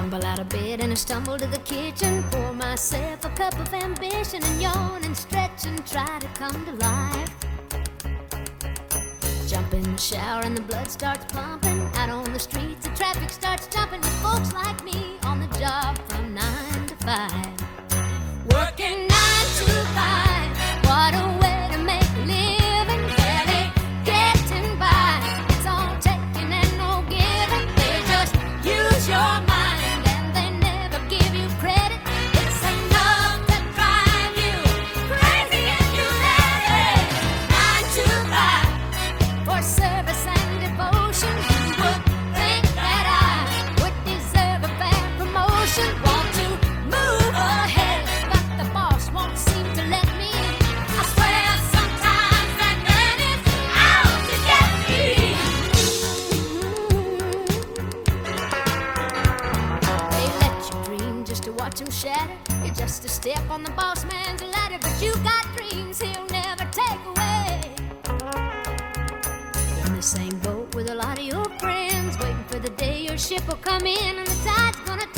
Tumble out of bed and I stumble to the kitchen, pour myself a cup of ambition and yawn and stretch and try to come to life. Jump in the shower and the blood starts pumping. Out on the streets the traffic starts jumping with folks like me on the job from 9 to 5. Working 9 to 5, what a way to make a living. Barely getting by, it's all taking and no giving. They just use your mind and they never give you credit. It's enough to drive you crazy and you let it. 9 to 5 for service and devotion. You would think that I would deserve a fair promotion. Want to move ahead, but the boss won't seem to let me. I swear sometimes that man is out to get me. They let you dream just to watch him shatter. You're just a step on the boss man's ladder, but you got dreams he'll never take away. In the same boat with a lot of your friends, waiting for the day your ship will come in and the tide's gonna